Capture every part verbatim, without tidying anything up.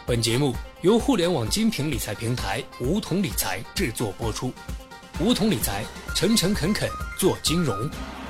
本节目由互联网精品理财平台梧桐理财制作播出。梧桐理财，诚诚恳恳做金融。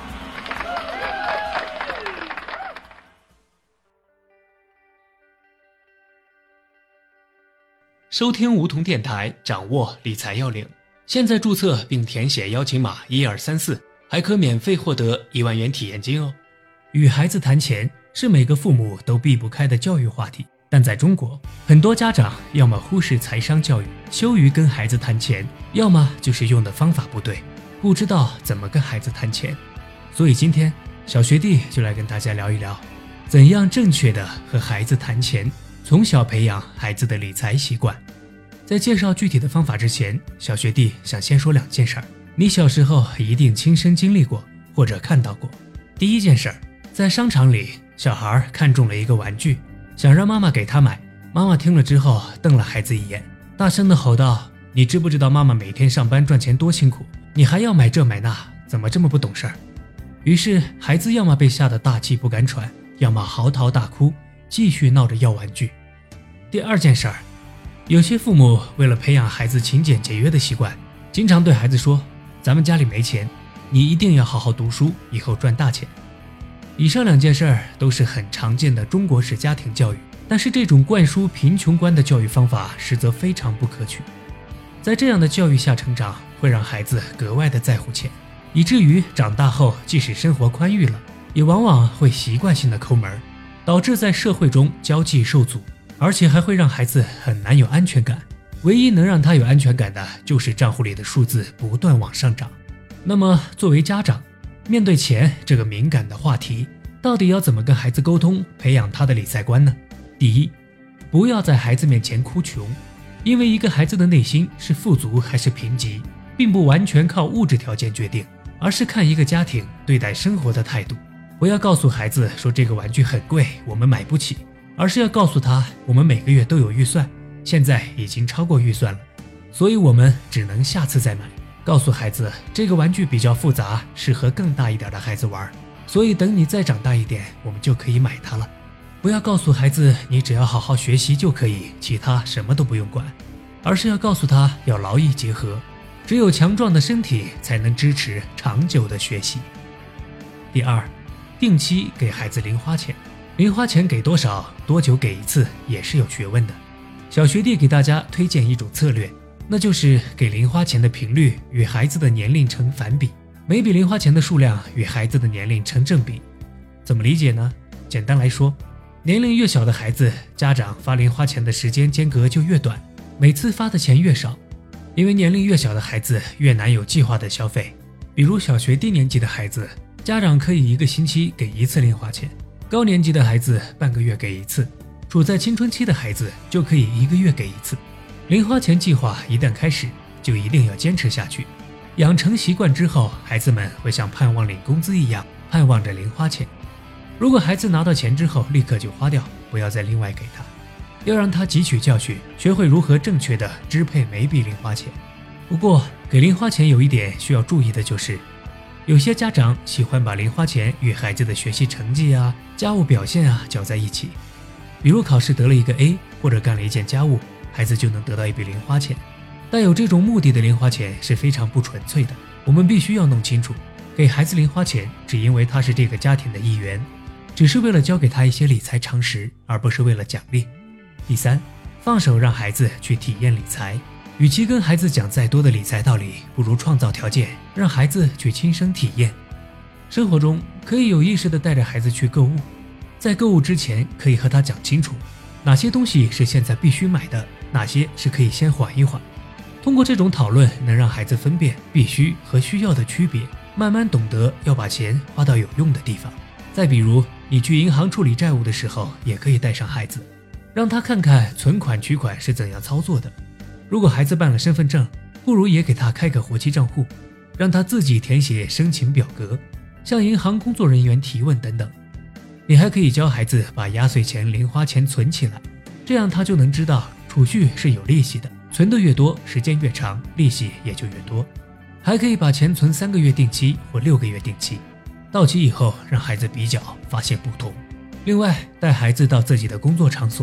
收听梧桐电台，掌握理财要领。现在注册并填写邀请码一二三四，还可免费获得一万元体验金哦。与孩子谈钱是每个父母都避不开的教育话题，但在中国，很多家长要么忽视财商教育，羞于跟孩子谈钱，要么就是用的方法不对，不知道怎么跟孩子谈钱。所以今天小学弟就来跟大家聊一聊，怎样正确的和孩子谈钱，从小培养孩子的理财习惯。在介绍具体的方法之前，小学弟想先说两件事儿，你小时候一定亲身经历过或者看到过。第一件事儿，在商场里，小孩看中了一个玩具，想让妈妈给他买。妈妈听了之后瞪了孩子一眼，大声地吼道：你知不知道妈妈每天上班赚钱多辛苦，你还要买这买那，怎么这么不懂事儿？于是孩子要么被吓得大气不敢喘，要么嚎啕大哭，继续闹着要玩具。第二件事儿，有些父母为了培养孩子勤俭节约的习惯，经常对孩子说：咱们家里没钱，你一定要好好读书，以后赚大钱。以上两件事儿都是很常见的中国式家庭教育，但是这种灌输贫穷观的教育方法实则非常不可取。在这样的教育下成长，会让孩子格外的在乎钱，以至于长大后即使生活宽裕了，也往往会习惯性的抠门，导致在社会中交际受阻，而且还会让孩子很难有安全感。唯一能让他有安全感的，就是账户里的数字不断往上涨。那么作为家长，面对钱这个敏感的话题，到底要怎么跟孩子沟通，培养他的理财观呢？第一，不要在孩子面前哭穷，因为一个孩子的内心是富足还是贫瘠，并不完全靠物质条件决定，而是看一个家庭对待生活的态度。不要告诉孩子说这个玩具很贵，我们买不起，而是要告诉他，我们每个月都有预算，现在已经超过预算了，所以我们只能下次再买。告诉孩子，这个玩具比较复杂，适合更大一点的孩子玩，所以等你再长大一点，我们就可以买它了。不要告诉孩子，你只要好好学习就可以，其他什么都不用管，而是要告诉他要劳逸结合，只有强壮的身体才能支持长久的学习。第二，定期给孩子零花钱。零花钱给多少，多久给一次，也是有学问的。小学弟给大家推荐一种策略，那就是给零花钱的频率与孩子的年龄成反比，每笔零花钱的数量与孩子的年龄成正比。怎么理解呢？简单来说，年龄越小的孩子，家长发零花钱的时间间隔就越短，每次发的钱越少。因为年龄越小的孩子越难有计划的消费，比如小学低年级的孩子，家长可以一个星期给一次零花钱，高年级的孩子半个月给一次，处在青春期的孩子就可以一个月给一次。零花钱计划一旦开始，就一定要坚持下去。养成习惯之后，孩子们会像盼望领工资一样，盼望着零花钱。如果孩子拿到钱之后立刻就花掉，不要再另外给他，要让他汲取教训，学会如何正确的支配每笔零花钱。不过给零花钱有一点需要注意的就是，有些家长喜欢把零花钱与孩子的学习成绩啊、家务表现啊搅在一起，比如考试得了一个 A， 或者干了一件家务，孩子就能得到一笔零花钱。带有这种目的的零花钱是非常不纯粹的，我们必须要弄清楚，给孩子零花钱只因为他是这个家庭的一员，只是为了教给他一些理财常识，而不是为了奖励。第三，放手让孩子去体验理财。与其跟孩子讲再多的理财道理，不如创造条件，让孩子去亲身体验。生活中可以有意识地带着孩子去购物，在购物之前可以和他讲清楚，哪些东西是现在必须买的，哪些是可以先缓一缓。通过这种讨论，能让孩子分辨必须和需要的区别，慢慢懂得要把钱花到有用的地方。再比如，你去银行处理债务的时候，也可以带上孩子，让他看看存款取款是怎样操作的。如果孩子办了身份证，不如也给他开个活期账户，让他自己填写申请表格，向银行工作人员提问等等。你还可以教孩子把压岁钱、零花钱存起来，这样他就能知道储蓄是有利息的，存得越多，时间越长，利息也就越多。还可以把钱存三个月定期或六个月定期，到期以后让孩子比较，发现不同。另外，带孩子到自己的工作场所，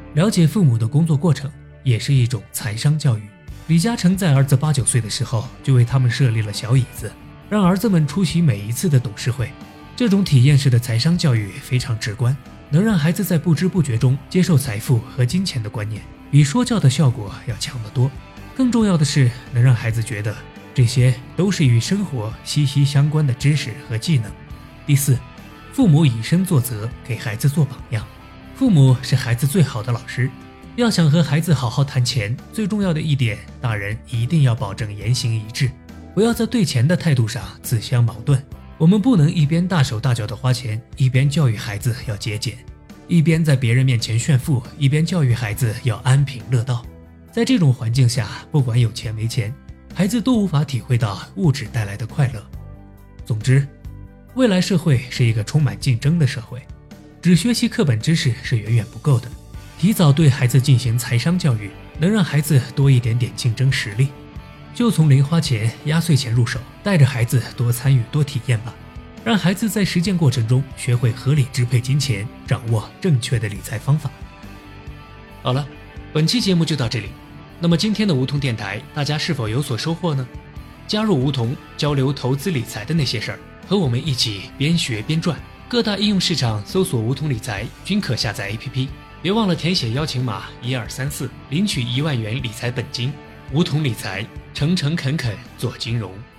了解父母的工作过程也是一种财商教育。李嘉诚在儿子八九岁的时候就为他们设立了小椅子，让儿子们出席每一次的董事会。这种体验式的财商教育非常直观，能让孩子在不知不觉中接受财富和金钱的观念，比说教的效果要强得多。更重要的是，能让孩子觉得这些都是与生活息息相关的知识和技能。第四，父母以身作则，给孩子做榜样。父母是孩子最好的老师，要想和孩子好好谈钱，最重要的一点，大人一定要保证言行一致，不要在对钱的态度上自相矛盾。我们不能一边大手大脚的花钱，一边教育孩子要节俭，一边在别人面前炫富，一边教育孩子要安贫乐道。在这种环境下，不管有钱没钱，孩子都无法体会到物质带来的快乐。总之，未来社会是一个充满竞争的社会，只学习课本知识是远远不够的。提早对孩子进行财商教育，能让孩子多一点点竞争实力。就从零花钱、压岁钱入手，带着孩子多参与、多体验吧，让孩子在实践过程中学会合理支配金钱，掌握正确的理财方法。好了，本期节目就到这里。那么今天的梧桐电台，大家是否有所收获呢？加入梧桐，交流投资理财的那些事儿，和我们一起边学边赚。各大应用市场搜索梧桐理财均可下载 A P P， 别忘了填写邀请码一二三四，领取一万元理财本金。梧桐理财，诚诚恳恳做金融。